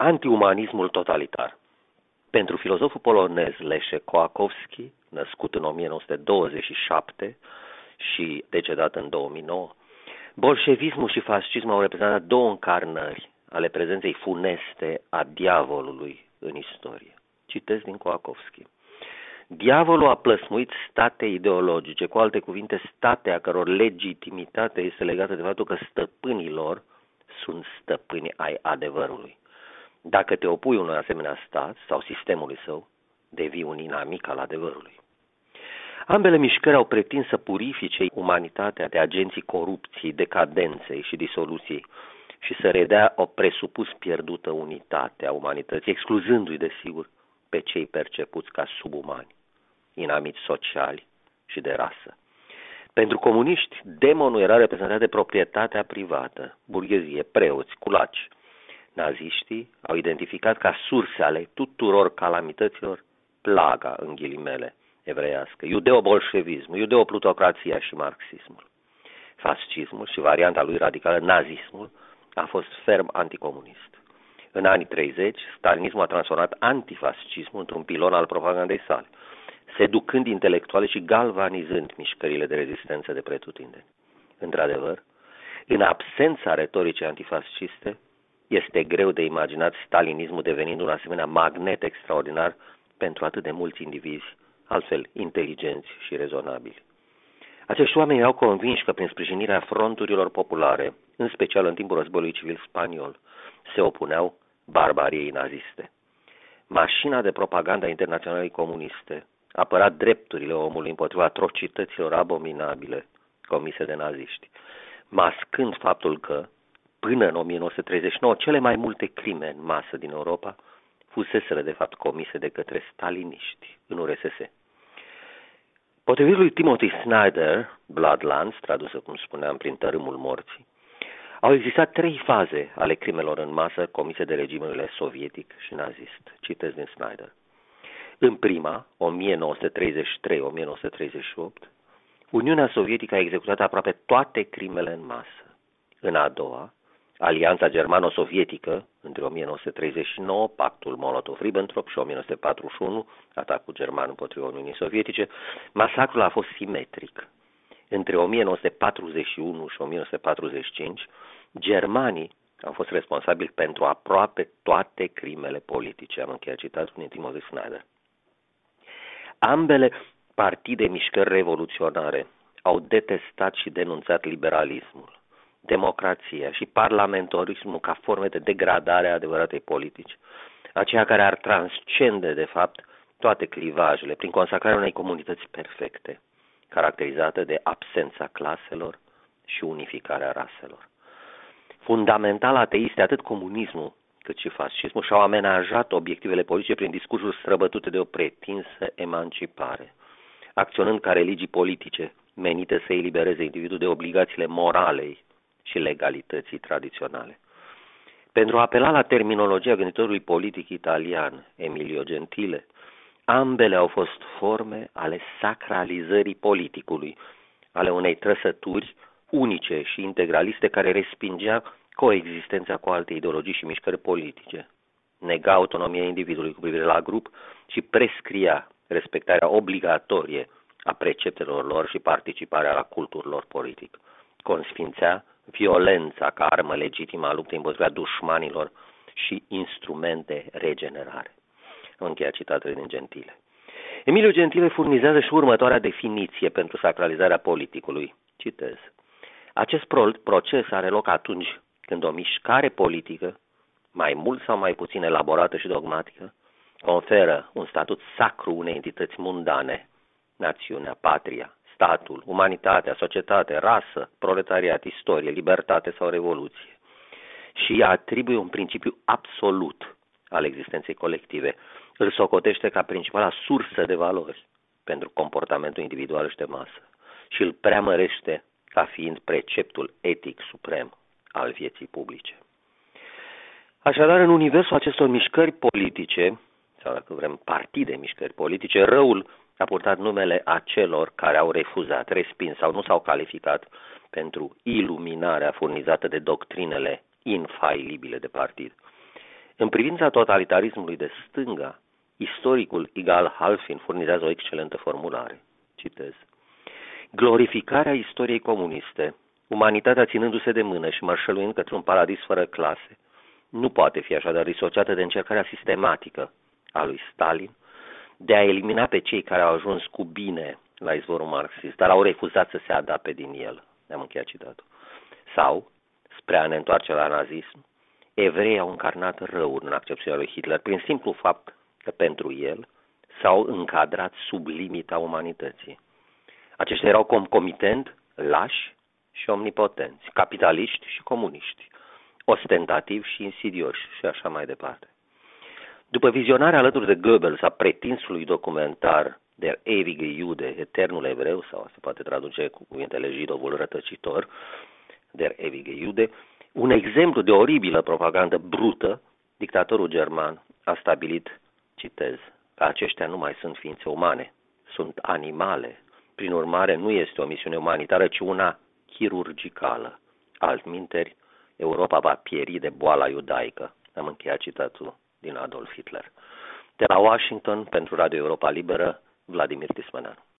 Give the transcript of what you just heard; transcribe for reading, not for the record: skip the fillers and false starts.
Antiumanismul totalitar. Pentru filozoful polonez Leszek Kołakowski, născut în 1927 și decedat în 2009, bolșevismul și fascismul au reprezentat două încarnări ale prezenței funeste a diavolului în istorie. Citesc din Kołakowski. Diavolul a plăsmuit state ideologice, cu alte cuvinte, state a căror legitimitate este legată de faptul că stăpânii lor sunt stăpâni ai adevărului. Dacă te opui unui asemenea stat sau sistemului său, devii un inamic al adevărului. Ambele mișcări au pretins să purifice umanitatea de agenții corupției, decadenței și disoluției și să redea o presupus pierdută unitate a umanității, excluzându-i, desigur, pe cei percepuți ca subumani, inamici sociali și de rasă. Pentru comuniști, demonul era reprezentat de proprietatea privată, burghezie, preoți, culaci. Naziștii au identificat ca surse ale tuturor calamităților plaga, în ghilimele, evreiască, iudeo-bolșevismul, iudeo-plutocrația și marxismul. Fascismul și varianta lui radicală, nazismul, a fost ferm anticomunist. În anii 30, stalinismul a transformat antifascismul într-un pilon al propagandei sale, seducând intelectuale și galvanizând mișcările de rezistență de pretutindeni. Într-adevăr, în absența retoricii antifasciste, este greu de imaginat stalinismul devenind un asemenea magnet extraordinar pentru atât de mulți indivizi, altfel inteligenți și rezonabili. Acești oameni erau convinși că prin sprijinirea fronturilor populare, în special în timpul războiului civil spaniol, se opuneau barbariei naziste. Mașina de propaganda internaționalei comuniste apăra drepturile omului împotriva atrocităților abominabile comise de naziști, mascând faptul că, până în 1939, cele mai multe crime în masă din Europa fuseseră de fapt comise de către staliniști în URSS. Potrivit lui Timothy Snyder, Bloodlands, tradusă, cum spuneam, prin Tărâmul morții, au existat 3 faze ale crimelor în masă comise de regimurile sovietic și nazist. Citesc din Snyder. În prima, 1933-1938, Uniunea Sovietică a executat aproape toate crimele în masă. În a doua, Alianța Germano-Sovietică, între 1939, pactul Molotov-Ribbentrop și 1941, atacul german împotriva Uniunii Sovietice, masacrul a fost simetric. Între 1941 și 1945, germanii au fost responsabili pentru aproape toate crimele politice. Am încheiat citatul din Timothy Snyder. Ambele partide mișcări revoluționare au detestat și denunțat liberalismul, democrația și parlamentarismul ca forme de degradare a adevăratei politici, aceea care ar transcende, de fapt, toate clivajele prin consacrarea unei comunități perfecte, caracterizată de absența claselor și unificarea raselor. Fundamental ateiste, atât comunismul cât și fascismul și-au amenajat obiectivele politice prin discursuri străbătute de o pretinsă emancipare, acționând ca religii politice menite să elibereze individul de obligațiile moralei și legalității tradiționale. Pentru a apela la terminologia gânditorului politic italian, Emilio Gentile, ambele au fost forme ale sacralizării politicului, ale unei trăsături unice și integraliste care respingea coexistența cu alte ideologii și mișcări politice, nega autonomia individului cu privire la grup și prescria respectarea obligatorie a preceptelor lor și participarea la cultul lor politic. Consfințea violența ca armă legitimă a luptei împotriva dușmanilor și instrument de regenerare. Am încheiat citatele din Gentile. Emilio Gentile furnizează și următoarea definiție pentru sacralizarea politicului. Citez. Acest proces are loc atunci când o mișcare politică, mai mult sau mai puțin elaborată și dogmatică, conferă un statut sacru unei entități mundane, națiunea, patria, statul, umanitatea, societate, rasă, proletariat, istorie, libertate sau revoluție și atribuie un principiu absolut al existenței colective. Îl socotește ca principala sursă de valori pentru comportamentul individual și de masă și îl preamărește ca fiind preceptul etic suprem al vieții publice. Așadar, în universul acestor mișcări politice, sau dacă vrem partide mișcări politice, răul a purtat numele acelor care au refuzat, respins sau nu s-au calificat pentru iluminarea furnizată de doctrinele infailibile de partid. În privința totalitarismului de stânga, istoricul Igal Halfin furnizează o excelentă formulare. Citez. Glorificarea istoriei comuniste, umanitatea ținându-se de mână și mărșăluind către un paradis fără clase, nu poate fi așadar disociată de încercarea sistematică a lui Stalin de a elimina pe cei care au ajuns cu bine la izvorul marxist, dar au refuzat să se adapte din el. Am încheiat citatul. Sau, spre a ne întoarce la nazism, evreii au încarnat răul în accepțiunea lui Hitler prin simplu fapt că pentru el s-au încadrat sub limita umanității. Aceștia erau concomitent lași și omnipotenți, capitaliști și comuniști, ostentativi și insidioși și așa mai departe. După vizionarea alături de Goebbels a pretinsului documentar Der ewige Jude, Eternul Evreu, sau se poate traduce cu cuvintele Jidovul rătăcitor, Der ewige Jude, un exemplu de oribilă propagandă brută, dictatorul german a stabilit, citez, că aceștia nu mai sunt ființe umane, sunt animale. Prin urmare, nu este o misiune umanitară, ci una chirurgicală. Altminteri, Europa va pieri de boala iudaică. Am încheiat citatul din Adolf Hitler. De la Washington, pentru Radio Europa Liberă, Vladimir Tismăneanu.